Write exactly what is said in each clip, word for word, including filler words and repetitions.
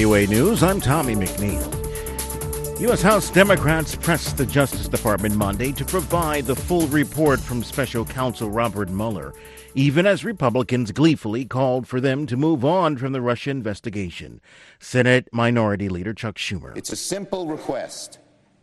O A News, I'm Tommy McNeil. U S. House Democrats pressed the Justice Department Monday to provide the full report from Special Counsel Robert Mueller, even as Republicans gleefully called for them to move on from the Russia investigation. Senate Minority Leader Chuck Schumer. It's a simple request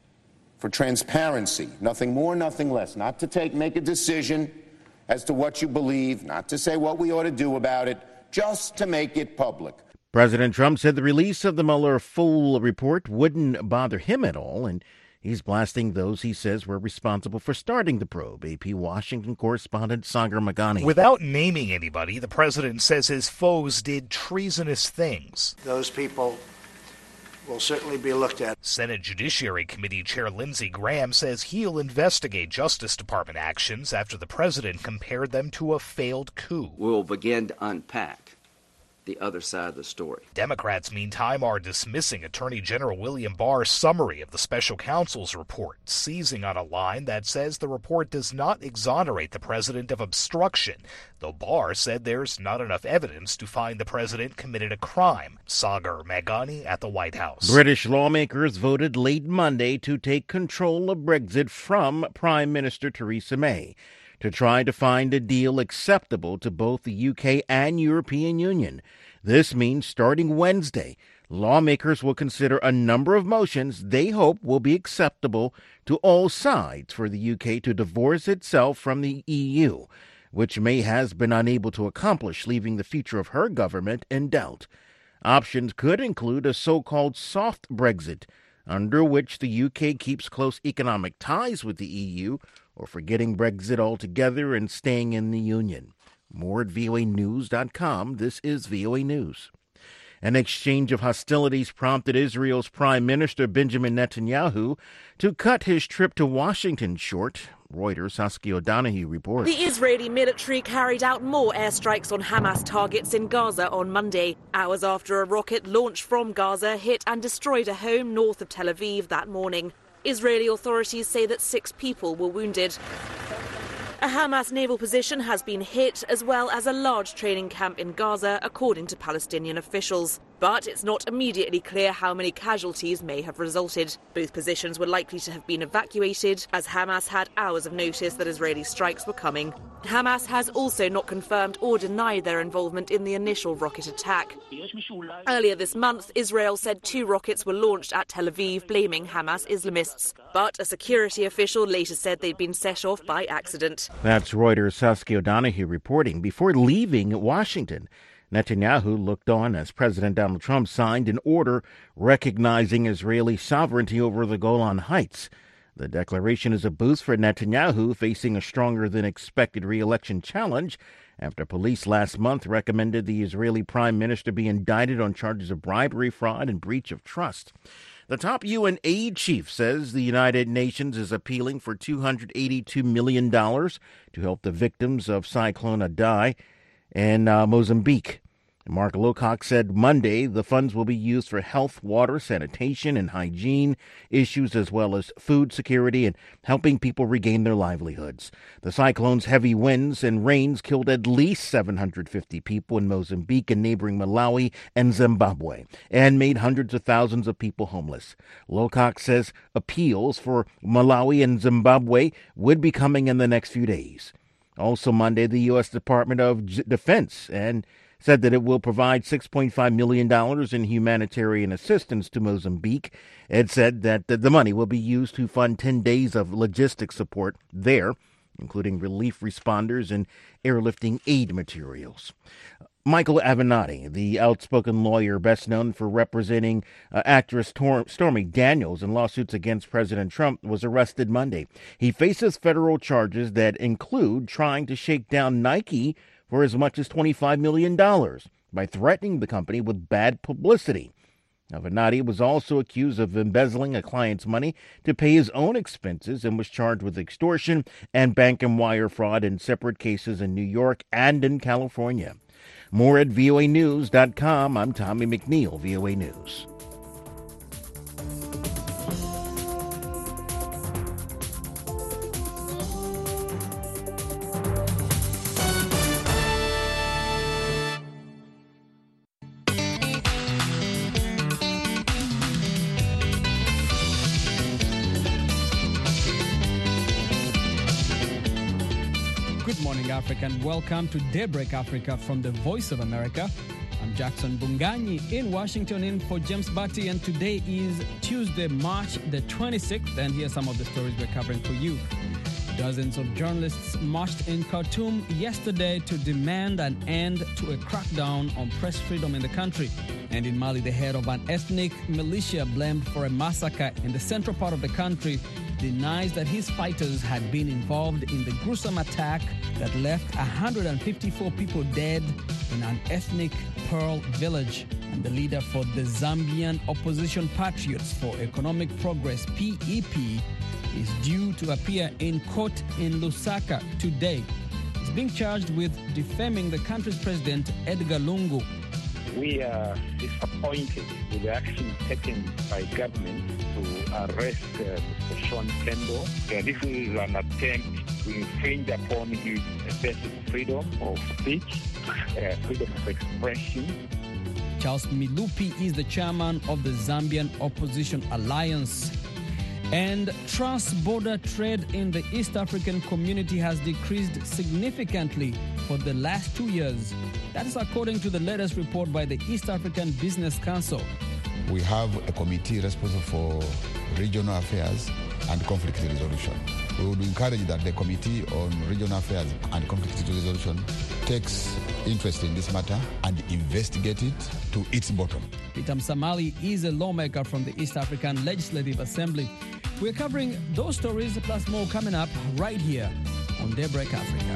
for transparency, nothing more, nothing less, not to take, make a decision as to what you believe, not to say what we ought to do about it, just to make it public. President Trump said the release of the Mueller full report wouldn't bother him at all, and he's blasting those he says were responsible for starting the probe. A P Washington correspondent Sagar Meghani. Without naming anybody, the president says his foes did treasonous things. Those people will certainly be looked at. Senate Judiciary Committee Chair Lindsey Graham says he'll investigate Justice Department actions after the president compared them to a failed coup. We'll begin to unpack the other side of the story. Democrats, meantime, are dismissing Attorney General William Barr's summary of the special counsel's report, seizing on a line that says the report does not exonerate the president of obstruction, though Barr said there's not enough evidence to find the president committed a crime. Sagar Meghani at the White House. British lawmakers voted late Monday to take control of Brexit from Prime Minister Theresa May, to try to find a deal acceptable to both the U K and European Union. This means starting Wednesday, lawmakers will consider a number of motions they hope will be acceptable to all sides for the U K to divorce itself from the E U, which May has been unable to accomplish, leaving the future of her government in doubt. Options could include a so-called soft Brexit, under which the U K keeps close economic ties with the E U, or forgetting Brexit altogether and staying in the Union. More at V O A news dot com. This is V O A News. An exchange of hostilities prompted Israel's Prime Minister Benjamin Netanyahu to cut his trip to Washington short. Reuters' Saskia O'Donoghue reports. The Israeli military carried out more airstrikes on Hamas targets in Gaza on Monday, hours after a rocket launched from Gaza hit and destroyed a home north of Tel Aviv that morning. Israeli authorities say that six people were wounded. A Hamas naval position has been hit, as well as a large training camp in Gaza, according to Palestinian officials. But it's not immediately clear how many casualties may have resulted. Both positions were likely to have been evacuated, as Hamas had hours of notice that Israeli strikes were coming. Hamas has also not confirmed or denied their involvement in the initial rocket attack. Earlier this month, Israel said two rockets were launched at Tel Aviv, blaming Hamas Islamists. But a security official later said they'd been set off by accident. That's Reuters' Saskia O'Donoghue reporting. Before leaving Washington, Netanyahu looked on as President Donald Trump signed an order recognizing Israeli sovereignty over the Golan Heights. The declaration is a boost for Netanyahu, facing a stronger-than-expected re-election challenge after police last month recommended the Israeli prime minister be indicted on charges of bribery, fraud, and breach of trust. The top U N aid chief says the United Nations is appealing for two hundred eighty-two million dollars to help the victims of Cyclone Idai in uh, Mozambique. Mark Lowcock said Monday the funds will be used for health, water, sanitation, and hygiene issues, as well as food security and helping people regain their livelihoods. The cyclone's heavy winds and rains killed at least seven hundred fifty people in Mozambique and neighboring Malawi and Zimbabwe, and made hundreds of thousands of people homeless. Lowcock says appeals for Malawi and Zimbabwe would be coming in the next few days. Also Monday, the U S. Department of Defense and said that it will provide six point five million dollars in humanitarian assistance to Mozambique. It said that the money will be used to fund ten days of logistics support there, including relief responders and airlifting aid materials. Michael Avenatti, the outspoken lawyer best known for representing uh, actress Tor- Stormy Daniels in lawsuits against President Trump, was arrested Monday. He faces federal charges that include trying to shake down Nike for as much as twenty-five million dollars by threatening the company with bad publicity. Avenatti was also accused of embezzling a client's money to pay his own expenses and was charged with extortion and bank and wire fraud in separate cases in New York and in California. More at V O A news dot com. I'm Tommy McNeil, V O A News. Africa, and welcome to Daybreak Africa from the Voice of America. I'm Jackson Bunganyi in Washington, in for James Batty, and today is Tuesday, March the twenty-sixth, and here are some of the stories we're covering for you. Dozens of journalists marched in Khartoum yesterday to demand an end to a crackdown on press freedom in the country. And in Mali, the head of an ethnic militia blamed for a massacre in the central part of the country denies that his fighters had been involved in the gruesome attack that left one hundred fifty-four people dead in an ethnic Pearl village. And the leader for the Zambian Opposition Patriots for Economic Progress, P E P, is due to appear in court in Lusaka today. He's being charged with defaming the country's president, Edgar Lungu. We are disappointed with the action taken by government to arrest uh, Mister Sean Tembo. Uh, this is an attempt to infringe upon his basic freedom of speech, uh, freedom of expression. Charles Milupi is the chairman of the Zambian Opposition Alliance. And trans-border trade in the East African community has decreased significantly for the last two years. That is according to the latest report by the East African Business Council. We have a committee responsible for regional affairs and conflict resolution. We would encourage that the Committee on Regional Affairs and Conflict Resolution takes interest in this matter and investigate it to its bottom. Peter Msamali is a lawmaker from the East African Legislative Assembly. We're covering those stories plus more coming up right here on Daybreak Africa.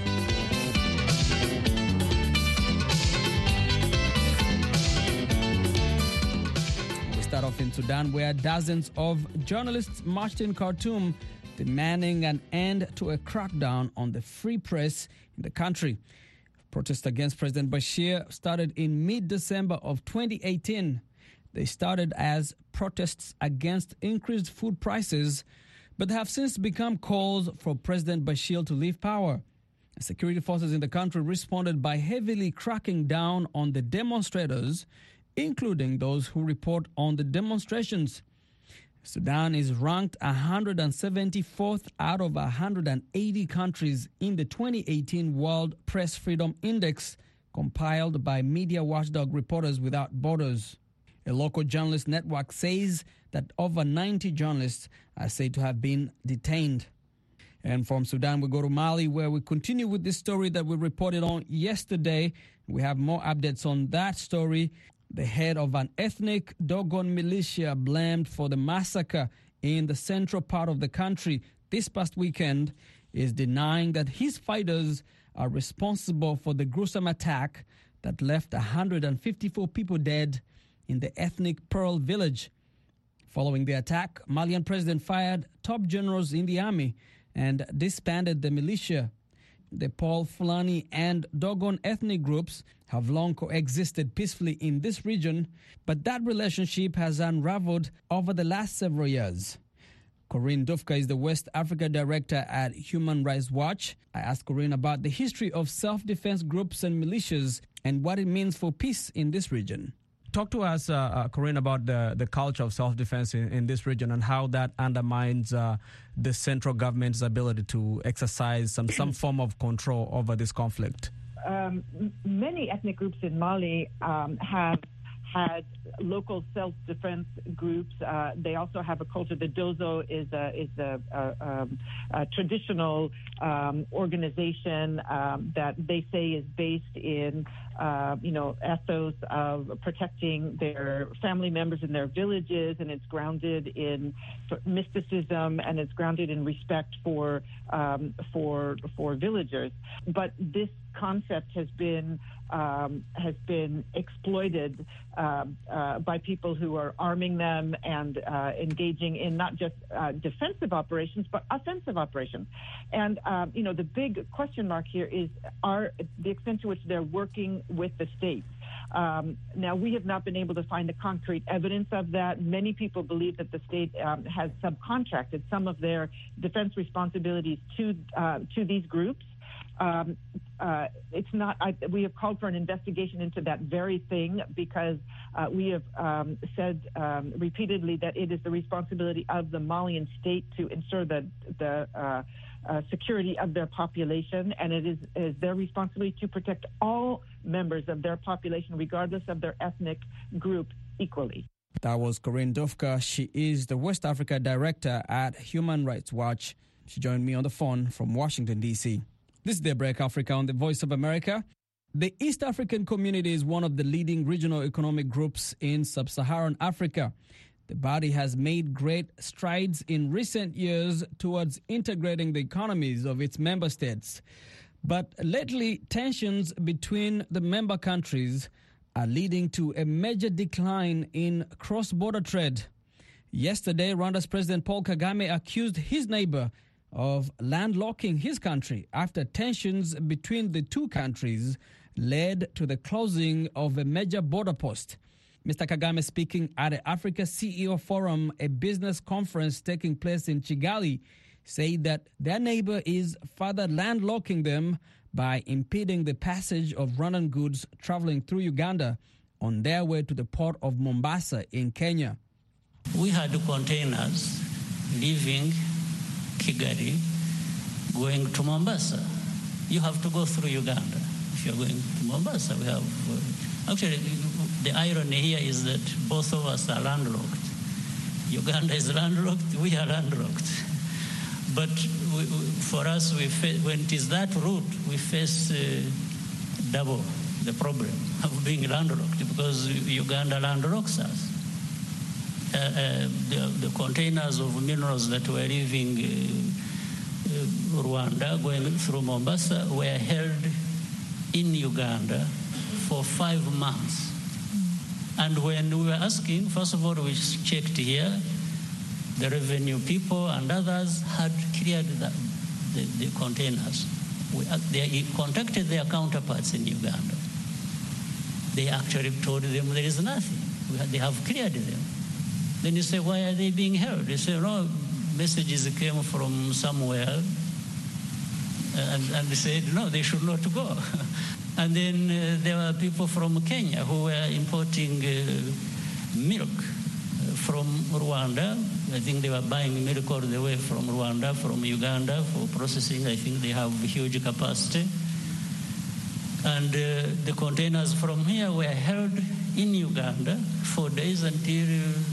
We start off in Sudan, where dozens of journalists marched in Khartoum demanding an end to a crackdown on the free press in the country. Protests against President Bashir started in mid-December of twenty eighteen. They started as protests against increased food prices, but have since become calls for President Bashir to leave power. Security forces in the country responded by heavily cracking down on the demonstrators, including those who report on the demonstrations. Sudan is ranked one hundred seventy-fourth out of one hundred eighty countries in the twenty eighteen World Press Freedom Index, compiled by media watchdog Reporters Without Borders. A local journalist network says that over ninety journalists are said to have been detained. And from Sudan, we go to Mali, where we continue with this story that we reported on yesterday. We have more updates on that story. The head of an ethnic Dogon militia blamed for the massacre in the central part of the country this past weekend is denying that his fighters are responsible for the gruesome attack that left one hundred fifty-four people dead in the ethnic Pearl village. Following the attack, Malian president fired top generals in the army and disbanded the militia. The Paul Fulani and Dogon ethnic groups have long coexisted peacefully in this region, but that relationship has unraveled over the last several years. Corinne Dufka is the West Africa director at Human Rights Watch. I asked Corinne about the history of self-defense groups and militias and what it means for peace in this region. Talk to us, uh, uh, Corinne, about the, the culture of self-defense in, in this region and how that undermines uh, the central government's ability to exercise some, some form of control over this conflict. Um, many ethnic groups in Mali um, have had local self-defense groups. Uh, they also have a culture. The Dozo is a, is a, a, um, a traditional um, organization um, that they say is based in, uh, you know, ethos of protecting their family members in their villages, and it's grounded in mysticism, and it's grounded in respect for um, for for villagers. But this concept has been um, has been exploited uh, uh, by people who are arming them and uh, engaging in not just uh, defensive operations but offensive operations. And um, you know, the big question mark here is are the extent to which they're working with the state. Um, now, we have not been able to find the concrete evidence of that. Many people believe that the state um, has subcontracted some of their defense responsibilities to uh, to these groups. Um, uh, it's not. I, we have called for an investigation into that very thing because uh, we have um, said um, repeatedly that it is the responsibility of the Malian state to ensure the the uh, uh, security of their population, and it is, is their responsibility to protect all members of their population, regardless of their ethnic group, equally. That was Corinne Dufka. She is the West Africa Director at Human Rights Watch. She joined me on the phone from Washington, D C This is Daybreak Africa on the Voice of America. The East African Community is one of the leading regional economic groups in sub-Saharan Africa. The body has made great strides in recent years towards integrating the economies of its member states. But lately, tensions between the member countries are leading to a major decline in cross-border trade. Yesterday, Rwanda's President Paul Kagame accused his neighbor of landlocking his country after tensions between the two countries led to the closing of a major border post. Mister Kagame, speaking at the Africa C E O Forum, a business conference taking place in Kigali, said that their neighbor is further landlocking them by impeding the passage of Rwandan goods traveling through Uganda on their way to the port of Mombasa in Kenya. We had containers leaving Kigali going to Mombasa. You have to go through Uganda if you're going to Mombasa. We have uh, actually the irony here is that both of us are landlocked. Uganda is landlocked, we are landlocked. But we, we, for us, we fa- when it is that route, we face uh, double the problem of being landlocked because Uganda landlocks us. Uh, uh, the, the containers of minerals that were leaving uh, uh, Rwanda going through Mombasa were held in Uganda for five months. And when we were asking, first of all, we checked here, the revenue people and others had cleared the, the, the containers. We, they contacted their counterparts in Uganda. They actually told them there is nothing. We had, they have cleared them. Then you say, why are they being held? They say, no, messages came from somewhere. And, and they said, no, they should not go. And then uh, there were people from Kenya who were importing uh, milk from Rwanda. I think they were buying milk all the way from Rwanda, from Uganda for processing. I think they have huge capacity. And uh, the containers from here were held in Uganda for days until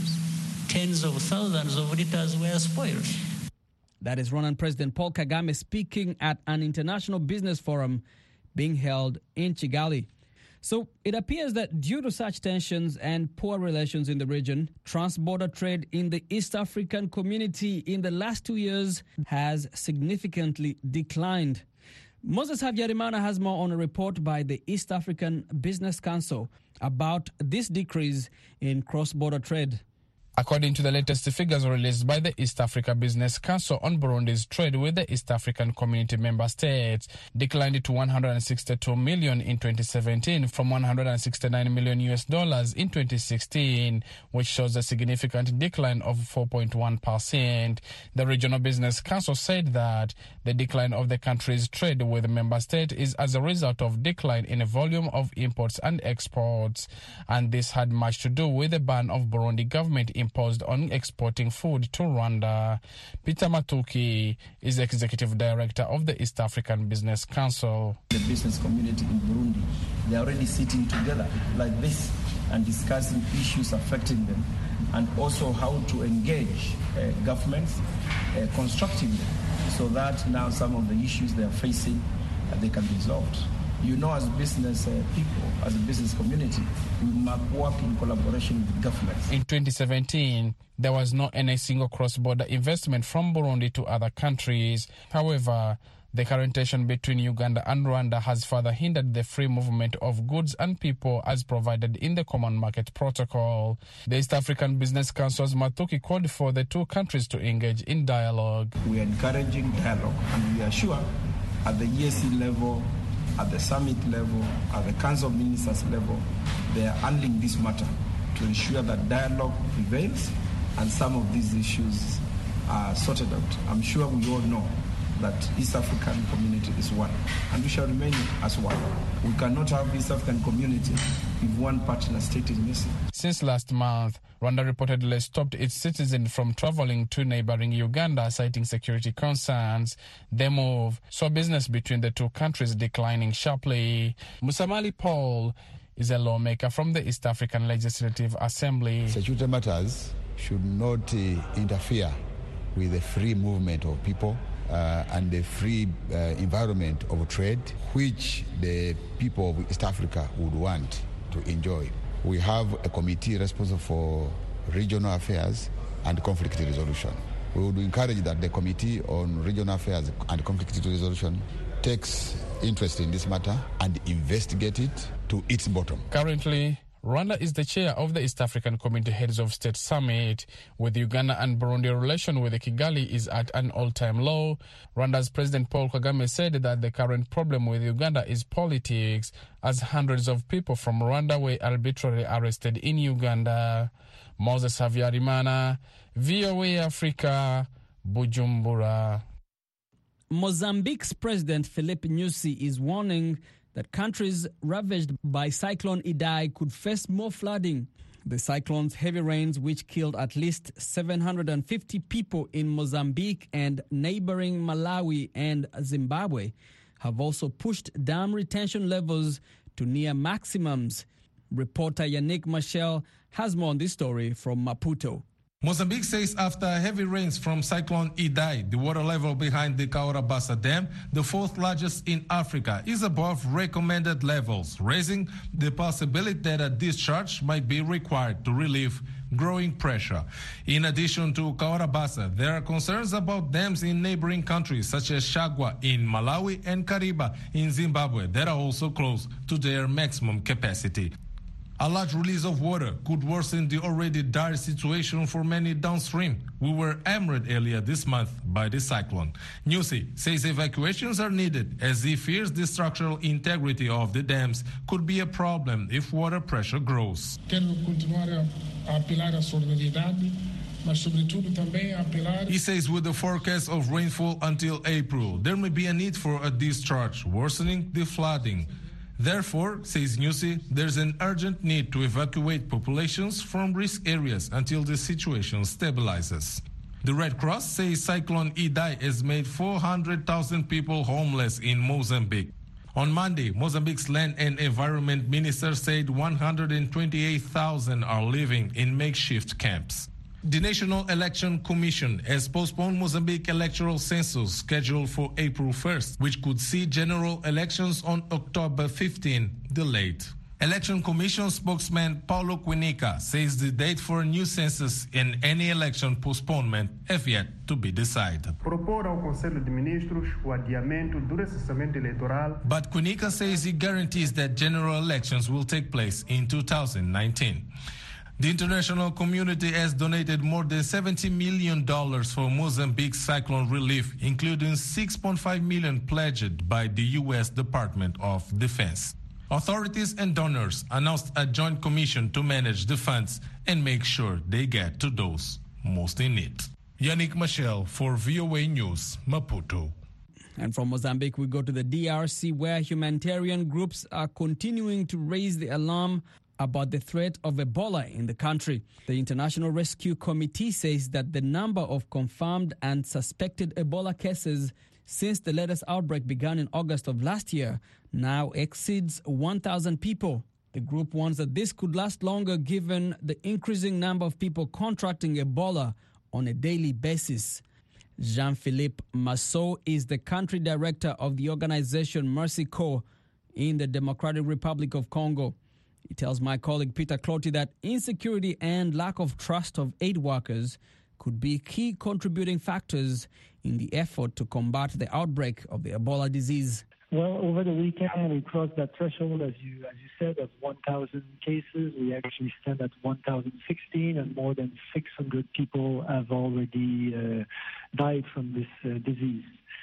tens of thousands of liters were spoiled. That is Rwandan President Paul Kagame speaking at an international business forum being held in Kigali. So it appears that due to such tensions and poor relations in the region, trans-border trade in the East African community in the last two years has significantly declined. Moses Habyarimana has more on a report by the East African Business Council about this decrease in cross-border trade. According to the latest figures released by the East Africa Business Council on Burundi's trade with the East African Community member states, declined to one hundred sixty-two million in twenty seventeen from one hundred sixty-nine million U S dollars in twenty sixteen, which shows a significant decline of four point one percent. The Regional Business Council said that the decline of the country's trade with the member state is as a result of decline in the volume of imports and exports, and this had much to do with the ban of Burundi government imposed on exporting food to Rwanda. Peter Matuki is the Executive Director of the East African Business Council. The business community in Burundi, they're already sitting together like this and discussing issues affecting them and also how to engage uh, governments uh, constructively so that now some of the issues they're facing, uh, they can be resolved. You know, as business uh, people, as a business community, we must work in collaboration with governments. In twenty seventeen, there was not any single cross-border investment from Burundi to other countries. However, the current tension between Uganda and Rwanda has further hindered the free movement of goods and people as provided in the Common Market Protocol. The East African Business Council's Matuki called for the two countries to engage in dialogue. We are encouraging dialogue, and we are sure at the E A C level, at the summit level, at the Council of Ministers level, they are handling this matter to ensure that dialogue prevails and some of these issues are sorted out. I'm sure we all know that East African community is one, and we shall remain as one. We cannot have East African community if one partner state is missing. Since last month, Rwanda reportedly stopped its citizens from traveling to neighboring Uganda, citing security concerns. The move saw business between the two countries declining sharply. Musamali Paul is a lawmaker from the East African Legislative Assembly. Security matters should not uh, interfere with the free movement of people uh, and the free uh, environment of trade, which the people of East Africa would want to enjoy. We have a committee responsible for regional affairs and conflict resolution. We would encourage that the Committee on Regional Affairs and Conflict Resolution takes interest in this matter and investigate it to its bottom. Currently, Rwanda is the chair of the East African Community Heads of State Summit. With Uganda and Burundi, relation with Kigali is at an all-time low. Rwanda's President Paul Kagame said that the current problem with Uganda is politics, as hundreds of people from Rwanda were arbitrarily arrested in Uganda. Moses Havyarimana, V O A Africa, Bujumbura. Mozambique's President Filipe Nyusi is warning that countries ravaged by Cyclone Idai could face more flooding. The cyclone's heavy rains, which killed at least seven hundred fifty people in Mozambique and neighboring Malawi and Zimbabwe, have also pushed dam retention levels to near maximums. Reporter Yannick Machel has more on this story from Maputo. Mozambique says after heavy rains from Cyclone Idai, the water level behind the Cahora Bassa Dam, the fourth largest in Africa, is above recommended levels, raising the possibility that a discharge might be required to relieve growing pressure. In addition to Cahora Bassa, there are concerns about dams in neighboring countries such as Chagwa in Malawi and Kariba in Zimbabwe that are also close to their maximum capacity. A large release of water could worsen the already dire situation for many downstream. We were hammered earlier this month by the cyclone. Nyusi says evacuations are needed as he fears the structural integrity of the dams could be a problem if water pressure grows. He says with the forecast of rainfall until April, there may be a need for a discharge, worsening the flooding. Therefore, says Nyusi, there's an urgent need to evacuate populations from risk areas until the situation stabilizes. The Red Cross says Cyclone Idai has made four hundred thousand people homeless in Mozambique. On Monday, Mozambique's Land and Environment Minister said one hundred twenty-eight thousand are living in makeshift camps. The National Election Commission has postponed Mozambique electoral census scheduled for April first, which could see general elections on October fifteenth delayed. Election Commission spokesman Paulo Quinica says the date for a new census and any election postponement have yet to be decided. Propor ao Conselho de Ministros o adiamento do recenseamento eleitoral. But Quinica says he guarantees that general elections will take place in two thousand nineteen. The international community has donated more than seventy million dollars for Mozambique's cyclone relief, including six point five million dollars pledged by the U S Department of Defense. Authorities and donors announced a joint commission to manage the funds and make sure they get to those most in need. Yannick Machel for V O A News, Maputo. And from Mozambique, we go to the D R C, where humanitarian groups are continuing to raise the alarm about the threat of Ebola in the country. The International Rescue Committee says that the number of confirmed and suspected Ebola cases since the latest outbreak began in August of last year now exceeds one thousand people. The group warns that this could last longer given the increasing number of people contracting Ebola on a daily basis. Jean-Philippe Massot is the country director of the organization Mercy Corps in the Democratic Republic of Congo. He tells my colleague Peter Cloty that insecurity and lack of trust of aid workers could be key contributing factors in the effort to combat the outbreak of the Ebola disease. Well, over the weekend, we crossed that threshold, as you as you said, of one thousand cases. We actually stand at one thousand sixteen, and more than six hundred people have already uh, died from this uh, disease.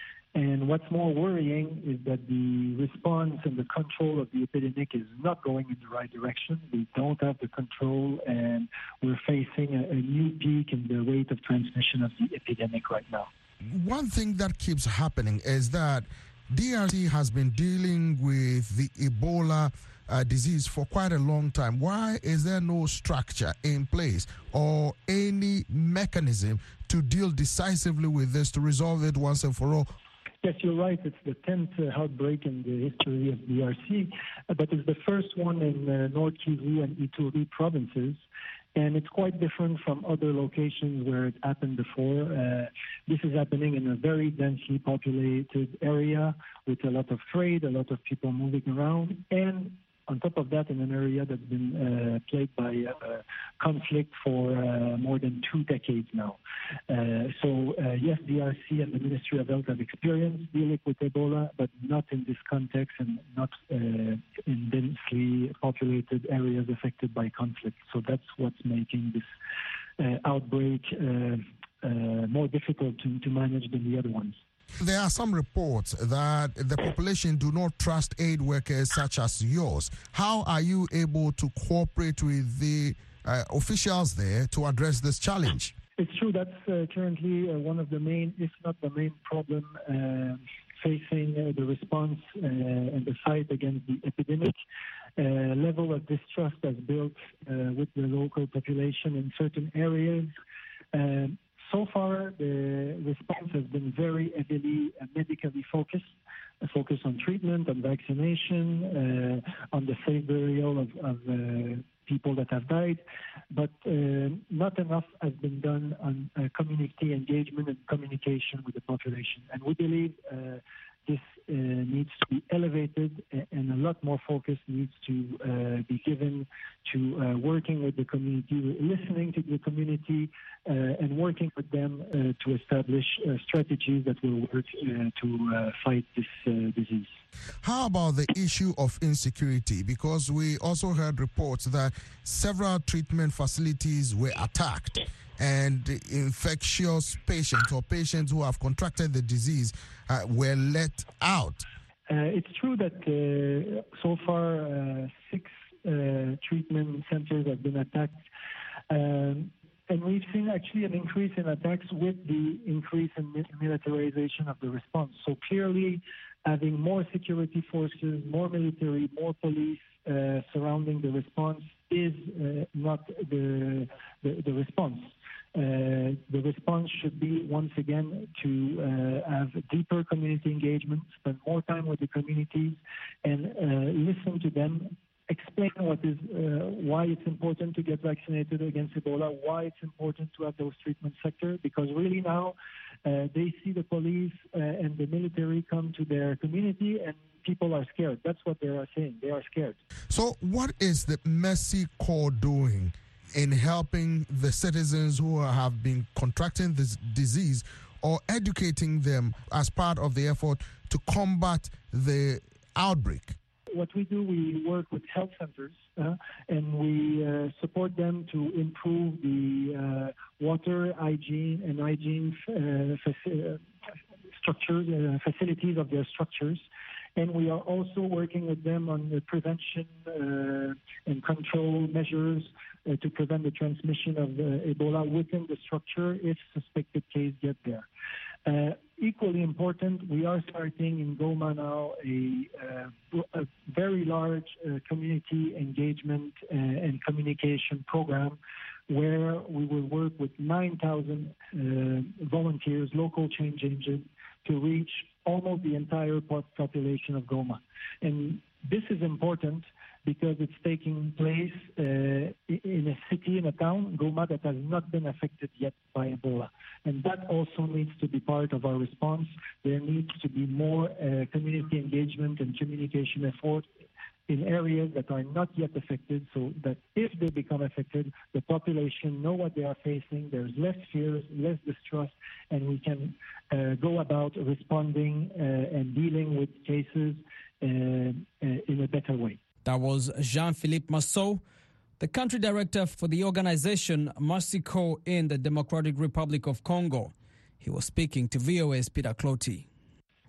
And what's more worrying is that the response and the control of the epidemic is not going in the right direction. We don't have the control, and we're facing a, a new peak in the rate of transmission of the epidemic right now. One thing that keeps happening is that D R C has been dealing with the Ebola uh, disease for quite a long time. Why is there no structure in place or any mechanism to deal decisively with this, to resolve it once and for all? Yes, you're right. It's the tenth uh, outbreak in the history of D R C, uh, but it's the first one in uh, North Kivu and Ituri provinces. And it's quite different from other locations where it happened before. Uh, this is happening in a very densely populated area with a lot of trade, a lot of people moving around, and on top of that, in an area that's been uh, plagued by uh, conflict for uh, more than two decades now. Uh, so, uh, yes, D R C and the Ministry of Health have experience dealing with Ebola, but not in this context and not uh, in densely populated areas affected by conflict. So that's what's making this uh, outbreak uh, uh, more difficult to, to manage than the other ones. There are some reports that the population do not trust aid workers such as yours. How are you able to cooperate with the uh, officials there to address this challenge? It's true that's uh, currently uh, one of the main, if not the main problem uh, facing uh, the response uh, and the fight against the epidemic. Uh, level of distrust has built uh, with the local population in certain areas. Uh, So far, the response has been very heavily uh, medically focused, a focus on treatment, on vaccination, uh, on the safe burial of, of uh, people that have died, but uh, not enough has been done on uh, community engagement and communication with the population. And we believe uh, this uh, needs to be elevated, and a lot more focus needs to uh, be given to uh, working with the community, listening to the community, uh, and working with them uh, to establish uh, strategies that will work uh, to uh, fight this uh, disease. How about the issue of insecurity? Because we also heard reports that several treatment facilities were attacked, and infectious patients or patients who have contracted the disease uh, were let out. Uh, it's true that uh, so far uh, six uh, treatment centers have been attacked. Um, and we've seen actually an increase in attacks with the increase in militarization of the response. So clearly having more security forces, more military, more police uh, surrounding the response is uh, not the, the, the response. Uh, the response should be, once again, to uh, have deeper community engagement, spend more time with the communities, and uh, listen to them, explain what is, uh, why it's important to get vaccinated against Ebola, why it's important to have those treatment sectors, because really now uh, they see the police uh, and the military come to their community, and people are scared. That's what they are saying. They are scared. So what is the Mercy Corps doing in helping the citizens who have been contracting this disease, or educating them as part of the effort to combat the outbreak? What we do, we work with health centers uh, and we uh, support them to improve the uh, water hygiene and hygiene uh, faci- structures, uh, facilities of their structures. And we are also working with them on the prevention uh, and control measures uh, to prevent the transmission of uh, Ebola within the structure if suspected case get there. Uh, equally important, we are starting in Goma now a, uh, a very large uh, community engagement uh, and communication program where we will work with nine thousand uh, volunteers, local change agents, to reach almost the entire population of Goma. And this is important because it's taking place uh, in a city, in a town, Goma, that has not been affected yet by Ebola. And that also needs to be part of our response. There needs to be more uh, community engagement and communication effort in areas that are not yet affected, so that if they become affected, the population know what they are facing, there's less fear, less distrust, and we can uh, go about responding uh, and dealing with cases uh, uh, in a better way. That was Jean-Philippe Masseau, the country director for the organization Mercy Corps in the Democratic Republic of Congo. He was speaking to V O A's Peter Clotty.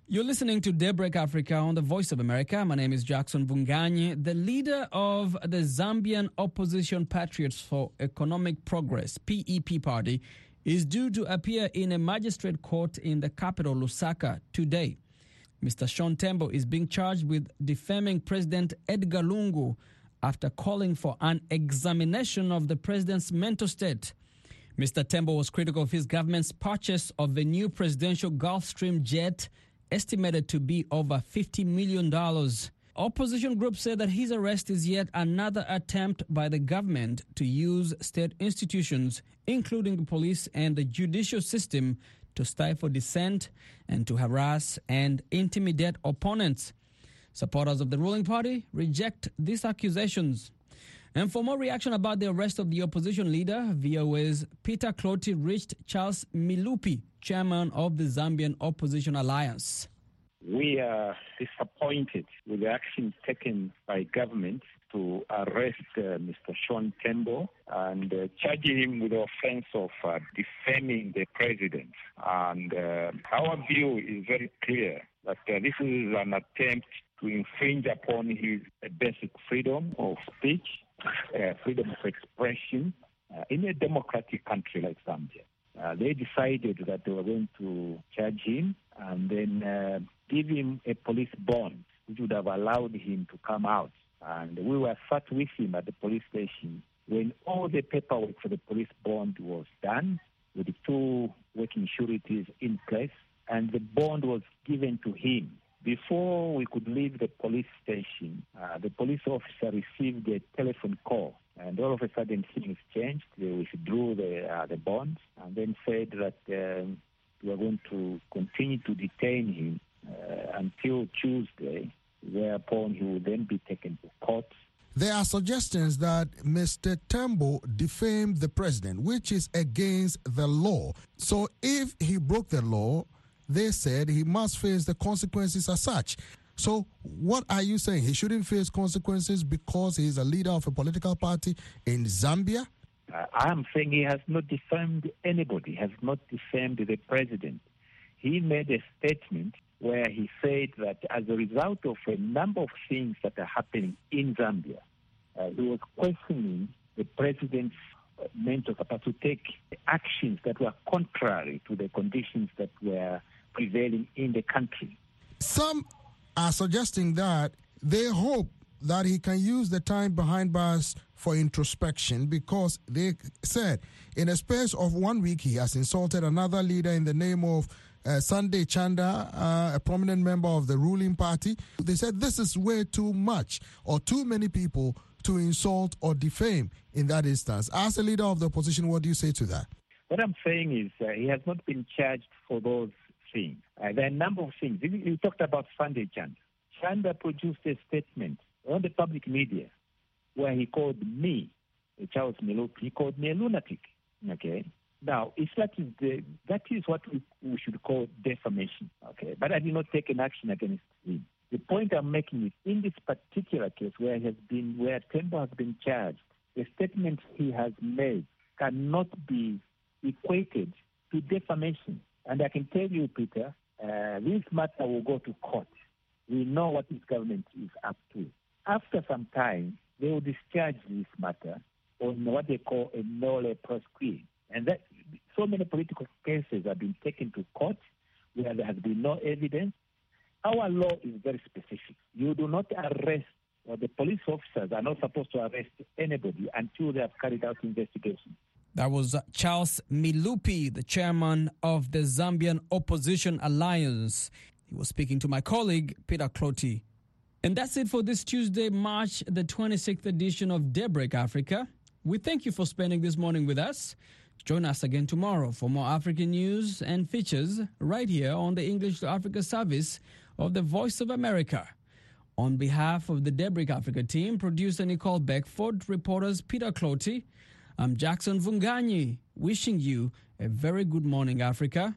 You're listening to Daybreak Africa on the Voice of America. My name is Jackson Vunganyi. The leader of the Zambian Opposition Patriots for Economic Progress, P E P party, is due to appear in a magistrate court in the capital, Lusaka, today. Mister Sean Tembo is being charged with defaming President Edgar Lungu after calling for an examination of the president's mental state. Mister Tembo was critical of his government's purchase of the new presidential Gulfstream jet, estimated to be over fifty million dollars. Opposition groups say that his arrest is yet another attempt by the government to use state institutions, including the police and the judicial system, to stifle dissent and to harass and intimidate opponents. Supporters of the ruling party reject these accusations. And for more reaction about the arrest of the opposition leader, V O A's Peter Clotty reached Charles Milupi, chairman of the Zambian Opposition Alliance. We are disappointed with the action taken by government to arrest uh, Mister Sean Tembo and uh, charge him with the offense of uh, defaming the president. And uh, our view is very clear that uh, this is an attempt to infringe upon his uh, basic freedom of speech, uh, freedom of expression uh, in a democratic country like Zambia. Uh, they decided that they were going to charge him and then uh, give him a police bond, which would have allowed him to come out. And we were sat with him at the police station when all the paperwork for the police bond was done, with the two working sureties in place, and the bond was given to him. Before we could leave the police station, uh, the police officer received a telephone call, and all of a sudden things changed. They withdrew the, uh, the bonds and then said that um, we are going to continue to detain him uh, until Tuesday, whereupon he will then be taken to court. There are suggestions that Mister Tembo defamed the president, which is against the law. So if he broke the law, they said he must face the consequences as such. So what are you saying? He shouldn't face consequences because he's a leader of a political party in Zambia? Uh, I'm saying he has not defamed anybody, has not defamed the president. He made a statement where he said that as a result of a number of things that are happening in Zambia, uh, he was questioning the president's mental capacity to take actions that were contrary to the conditions that were prevailing in the country. Some are suggesting that they hope that he can use the time behind bars for introspection because they said in a space of one week he has insulted another leader in the name of uh, Sunday Chanda, uh, a prominent member of the ruling party. They said this is way too much or too many people to insult or defame in that instance. As a leader of the opposition, what do you say to that? What I'm saying is uh, he has not been charged for those things. Uh, there are a number of things. You, you talked about Sunday Chanda. Chanda produced a statement on the public media where he called me, Charles Milupi, he called me a lunatic. Okay? Now, if that is the, that is what we, we should call defamation. Okay? But I did not take an action against him. The point I'm making is in this particular case where he has been, where Tembo has been charged, the statement he has made cannot be equated to defamation. And I can tell you, Peter, uh, this matter will go to court. We know what this government is up to. After some time, they will discharge this matter on what they call a nolle prosequi. And that so many political cases have been taken to court where there has been no evidence. Our law is very specific. You do not arrest, or the police officers are not supposed to arrest anybody until they have carried out investigation. That was Charles Milupi, the chairman of the Zambian Opposition Alliance. He was speaking to my colleague, Peter Clotty. And that's it for this Tuesday, March the twenty-sixth edition of Daybreak Africa. We thank you for spending this morning with us. Join us again tomorrow for more African news and features right here on the English to Africa service of the Voice of America. On behalf of the Daybreak Africa team, producer Nicole Beckford, reporters Peter Clotty, I'm Jackson Vunganyi, wishing you a very good morning, Africa.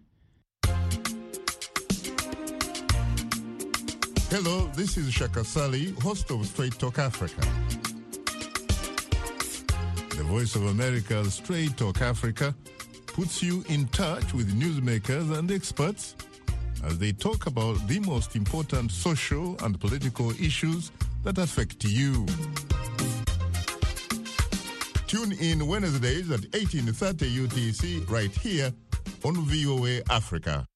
Hello, this is Shaka Sali, host of Straight Talk Africa. The Voice of America's Straight Talk Africa puts you in touch with newsmakers and experts as they talk about the most important social and political issues that affect you. Tune in Wednesdays at eighteen thirty U T C right here on V O A Africa.